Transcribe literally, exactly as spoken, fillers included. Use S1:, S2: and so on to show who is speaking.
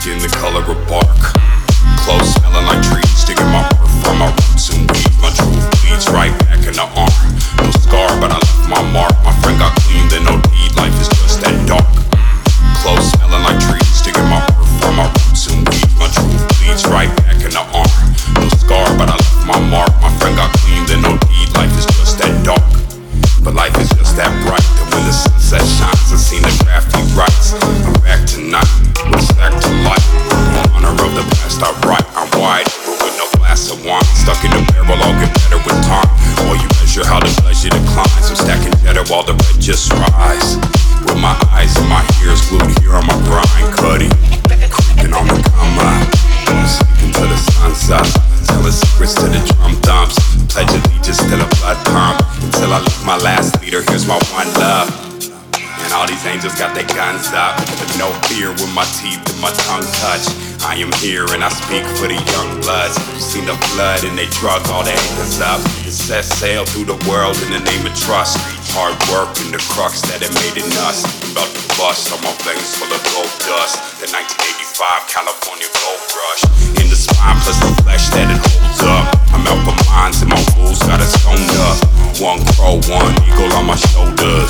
S1: skin the color of bark. Clothes smelling like trees, digging my earth from my roots and weed. My truth bleeds right back in the arm. No scar, but I left my mark. My friend got clean, then no deed. Life is just that dark. Clothes smelling like trees, digging my earth from my roots and weed. My truth bleeds right back in the arm. No scar, but I left my mark. My friend got clean, then no deed. Life is just that dark. But life is just that bright. That when the sunset shines, I seen the crafty rights. I'm back tonight, what's back to life? In honor of the past I write, I'm wide, but with no glass of wine. Stuck in the barrel, I'll get better with time. While you measure how the pleasure declines, I'm stacking cheddar while the red just rise. With my eyes and my ears glued here on my grind, Cuddy, creeping on the come up, sleeping till the sun's up, telling secrets to the drum dumps. Pledge allegiance to the blood pump until I lose my last leader. Here's my one love. And all these angels got their guns up, but no fear when my teeth and my tongue touch. I am here and I speak for the young bloods who seen the flood and they drug all their anchors up and set sail through the world in the name of trust. Hard work and the crux that it made in us. About to bust on my veins full of gold dust. The nineteen eighty-five California gold rush in the spine plus the flesh that it holds up. I'm out for mines and my wolves got us sewn up. One crow, one eagle on my shoulders.